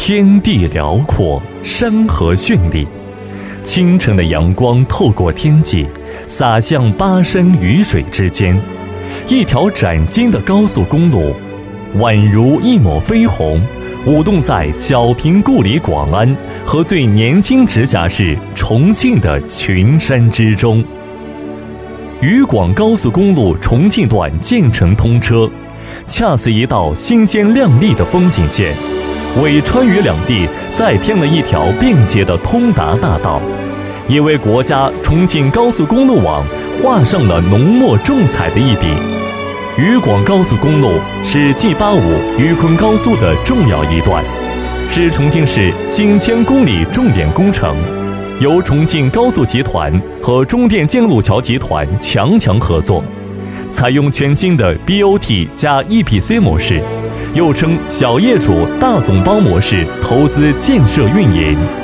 天地辽阔，山河绚丽。清晨的阳光透过天际，洒向巴山雨水之间。一条崭新的高速公路，宛如一抹绯红，舞动在小平故里广安和最年轻直辖市重庆的群山之中。渝广高速公路重庆段建成通车，恰似一道新鲜亮丽的风景线，为川渝两地再添了一条便捷的通达大道，也为国家重庆高速公路网画上了浓墨重彩的一笔。渝广高速公路是 G85 渝昆高速的重要一段，是重庆市新1000公里重点工程，由重庆高速集团和中电建路桥集团强合作，采用全新的 BOT 加 EPC 模式，又称小业主大总包模式投资建设运营。